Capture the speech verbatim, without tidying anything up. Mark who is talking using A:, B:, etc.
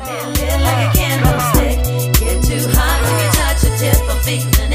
A: Lit like a candlestick. Get too hot when you touch the tip. I'm feeling